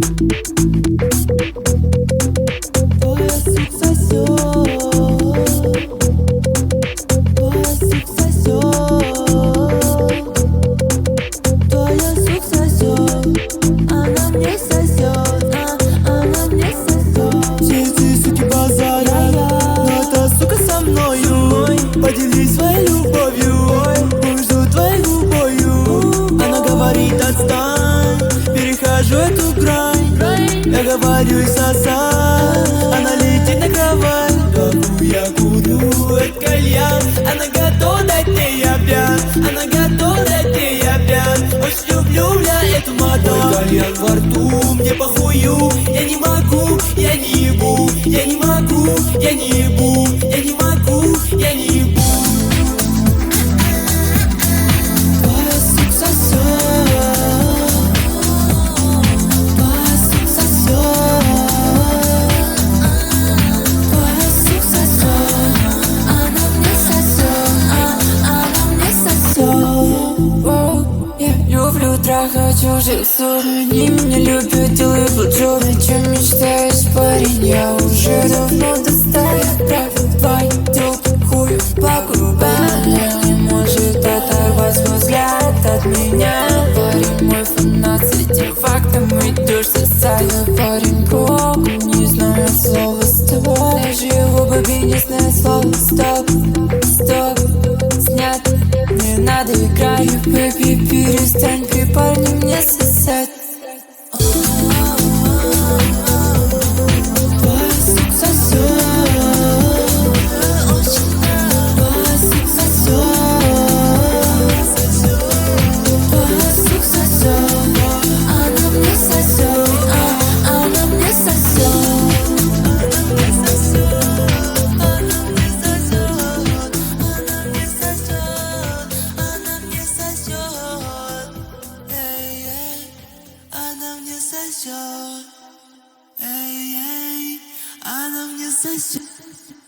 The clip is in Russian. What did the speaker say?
Твой язык сосёт, твой язык сосёт, твой язык сосёт, она мне сосёт, она мне сосёт. Все эти суки базарят, но эта сука со мною. Поделись своей любовью, пусть жду твоей губою. Она говорит отстань, перехожу эту грань. Я говорю и сосать, она летит на кровать. Кому я курю этот кальян, она готова дать мне, я пьян. Она готова дать мне, я пьян. Очень люблю, бля, эту мадам. Мой кальян во рту, мне похую. Я не могу, я не ебу. Я не могу, я не ебу. Я не могу, я не ебу. Твой язык сосёт, твой язык сосёт, твой язык сосёт, она мне сосёт, она мне сосёт. Воу, я люблю трахать чужих сук. Они меня любят, делают блоджоб. О чем мечтаешь, парень, я уже давно достаю. Правил твою хую по губам. Не может оторвать свой взгляд от меня. Парень мой фанат, с этим фактом идешь сосать. Парень круг, не знает слова стоп. Даже его бэби не знает слова стоп. Стоп, снят, не надо играть. Бэби, перестань при парне мне сосать. Твой язык сосёт, твой язык сосёт, твой язык сосёт, она мне сосёт, она мне сосёт, она мне сосёт, она мне сосёт, она мне сосёт, она мне сосёт, эй, она мне сосёт. Эй, эй, она мне сосёт.